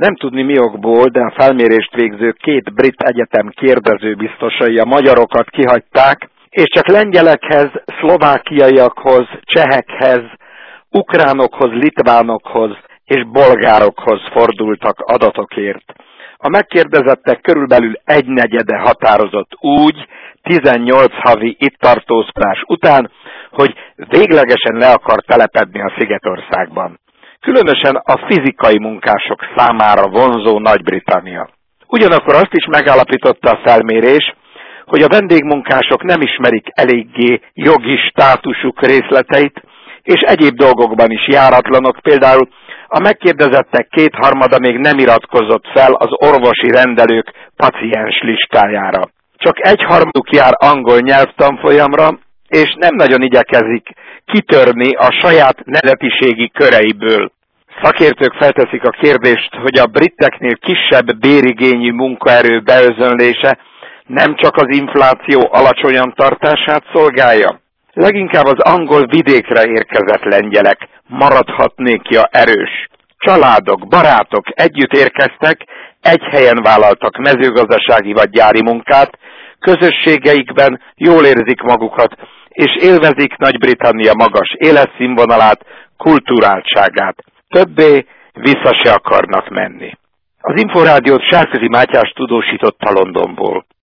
Nem tudni mi okból, de a felmérést végző 2 brit egyetem kérdezőbiztosai a magyarokat kihagyták, és csak lengyelekhez, szlovákiaiakhoz, csehekhez, ukránokhoz, litvánokhoz és bolgárokhoz fordultak adatokért. A megkérdezettek körülbelül 1/4 határozott úgy, 18 havi itt tartózkodás után, hogy véglegesen le akar telepedni a Szigetországban. Különösen a fizikai munkások számára vonzó Nagy-Britannia. Ugyanakkor azt is megállapította a felmérés, hogy a vendégmunkások nem ismerik eléggé jogi státusuk részleteit, és egyéb dolgokban is járatlanok, például a megkérdezettek 2/3 még nem iratkozott fel az orvosi rendelők paciens listájára. Csak 1/3 jár angol nyelvtanfolyamra, és nem nagyon igyekezik kitörni a saját nemzetiségi köreiből. Szakértők felteszik a kérdést, hogy a briteknél kisebb bérigényű munkaerő beözönlése nem csak az infláció alacsonyan tartását szolgálja. Leginkább az angol vidékre érkezett lengyelek maradhatnékja erős. Családok, barátok együtt érkeztek, egy helyen vállaltak mezőgazdasági vagy gyári munkát, közösségeikben jól érzik magukat, és élvezik Nagy-Britannia magas életszínvonalát, kulturáltságát. Többé vissza se akarnak menni. Az Inforádiót Sárközi Mátyás tudósította Londonból.